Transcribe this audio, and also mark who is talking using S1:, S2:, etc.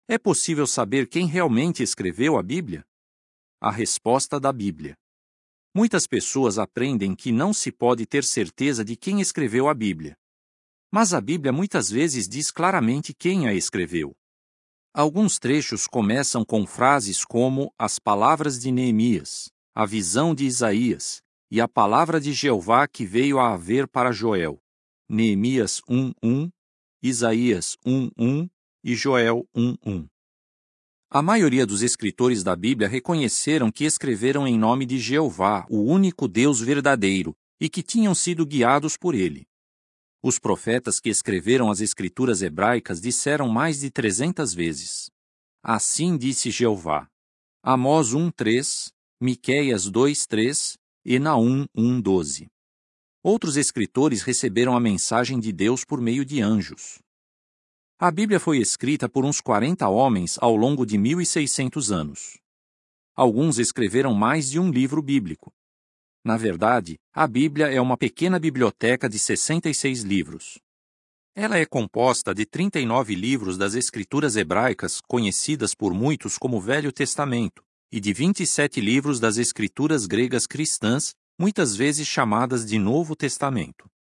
S1: É possível saber quem realmente escreveu a Bíblia? A resposta da Bíblia. Muitas pessoas aprendem que não se pode ter certeza de quem escreveu a Bíblia. Mas a Bíblia muitas vezes diz claramente quem a escreveu. Alguns trechos começam com frases como as palavras de Neemias, a visão de Isaías e a palavra de Jeová que veio a haver para Joel. Neemias 1:1, Isaías 1:1 e Joel 1:1. A maioria dos escritores da Bíblia reconheceram que escreveram em nome de Jeová, o único Deus verdadeiro, e que tinham sido guiados por ele. Os profetas que escreveram as escrituras hebraicas disseram mais de 300 vezes: Assim disse Jeová. Amós 1:3, Miqueias 2:3 e Naum 1:12. Outros escritores receberam a mensagem de Deus por meio de anjos. A Bíblia foi escrita por uns 40 homens ao longo de 1.600 anos. Alguns escreveram mais de um livro bíblico. Na verdade, a Bíblia é uma pequena biblioteca de 66 livros. Ela é composta de 39 livros das Escrituras hebraicas, conhecidas por muitos como Velho Testamento, e de 27 livros das Escrituras gregas cristãs, muitas vezes chamadas de Novo Testamento.